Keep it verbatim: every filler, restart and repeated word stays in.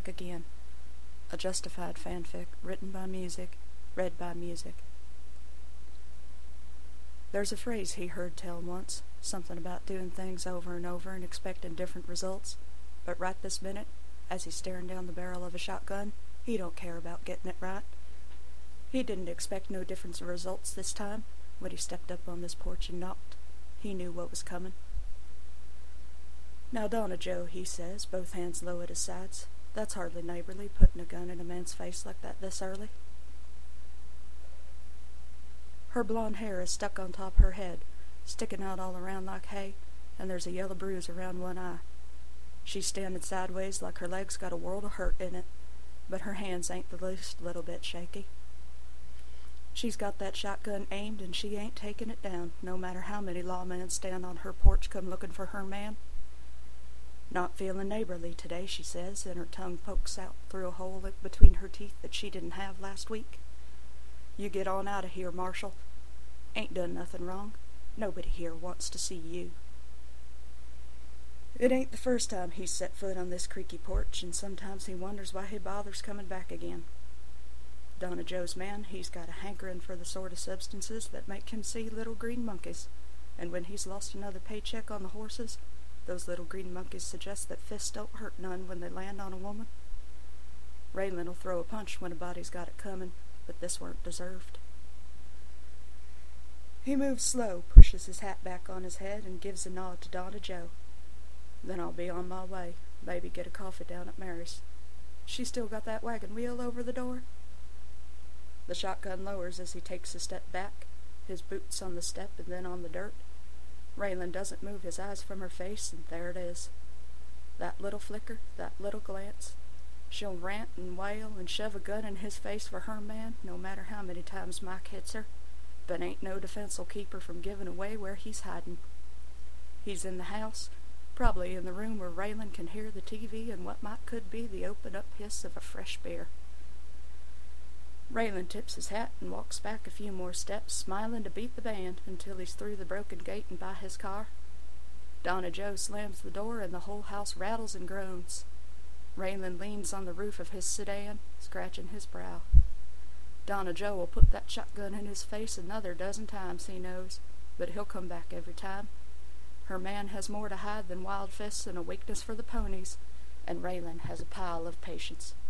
back again. A justified fanfic, written by music, read by music. There's a phrase he heard tell once, something about doing things over and over and expecting different results, but right this minute, as he's staring down the barrel of a shotgun, he don't care about getting it right. He didn't expect no different results this time. When he stepped up on this porch and knocked, he knew what was coming. "Now, Donna Joe," he says, both hands low at his sides. "That's hardly neighborly, putting a gun in a man's face like that this early." Her blonde hair is stuck on top her head, sticking out all around like hay, and there's a yellow bruise around one eye. She's standing sideways like her legs got a world of hurt in it, but her hands ain't the least little bit shaky. She's got that shotgun aimed, and she ain't taking it down, no matter how many lawmen stand on her porch come looking for her man. "Not feeling neighborly today," she says, and her tongue pokes out through a hole between her teeth that she didn't have last week. "You get on out of here, Marshal. Ain't done nothing wrong. Nobody here wants to see you." It ain't the first time he's set foot on this creaky porch, and sometimes he wonders why he bothers coming back again. Donna Joe's man, he's got a hankering for the sort of substances that make him see little green monkeys, and when he's lost another paycheck on the horses, those little green monkeys suggest that fists don't hurt none when they land on a woman. Raylan'll throw a punch when a body's got it coming, but this weren't deserved. He moves slow, pushes his hat back on his head, and gives a nod to Donna Joe. "Then I'll be on my way. Maybe get a coffee down at Mary's. She still got that wagon wheel over the door?" The shotgun lowers as he takes a step back, his boots on the step and then on the dirt. Raylan doesn't move his eyes from her face, and there it is. That little flicker, that little glance. She'll rant and wail and shove a gun in his face for her man, no matter how many times Mike hits her, but ain't no defense'll keep her from giving away where he's hiding. He's in the house, probably in the room where Raylan can hear the T V and what might could be the open-up hiss of a fresh beer. Raylan tips his hat and walks back a few more steps, smiling to beat the band until he's through the broken gate and by his car. Donna Joe slams the door and the whole house rattles and groans. Raylan leans on the roof of his sedan, scratching his brow. Donna Joe will put that shotgun in his face another dozen times, he knows, but he'll come back every time. Her man has more to hide than wild fists and a weakness for the ponies, and Raylan has a pile of patience.